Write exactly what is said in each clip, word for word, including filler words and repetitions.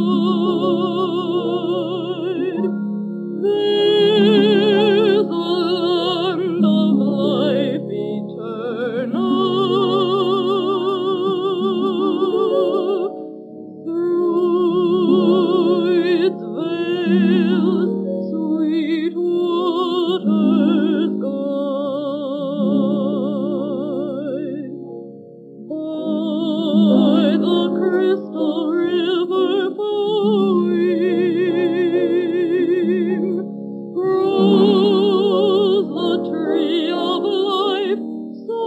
There's a land of life eternal. Through its vales sweet waters glide. By the crystal river flowing, grows the tree of life so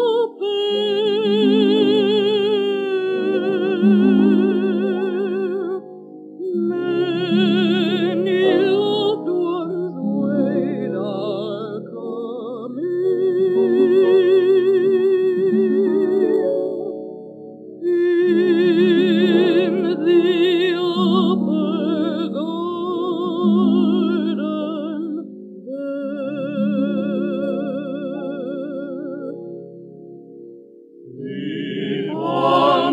fair. Many loved ones wait our coming. In the upper garden there. Sleep on,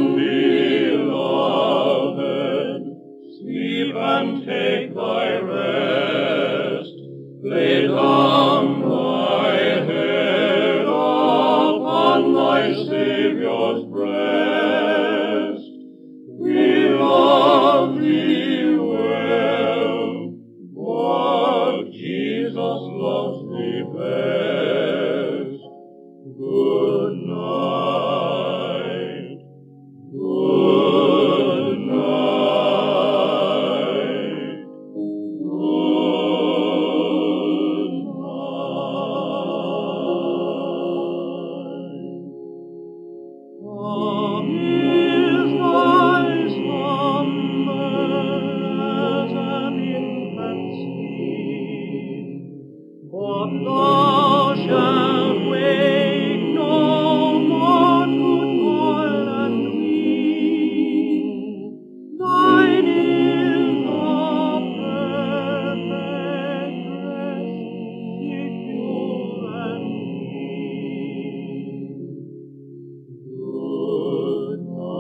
beloved, sleep and take thy rest. Lay down thy head upon thy Saviour's breast. We love thee well, but Jesus loves thee best. Good night, good night, good night. Come is thy slumber as an infant sleep, but thou shalt wake no more to toil and weep. Thine is the perfect rest, secure and deep. Good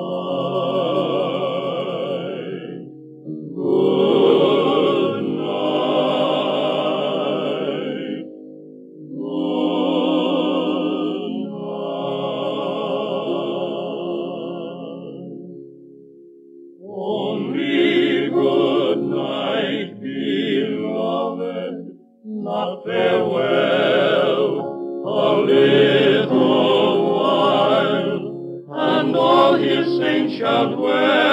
night, good night, good night. Only good night, beloved, not farewell. A little while, and all his saints shall dwell.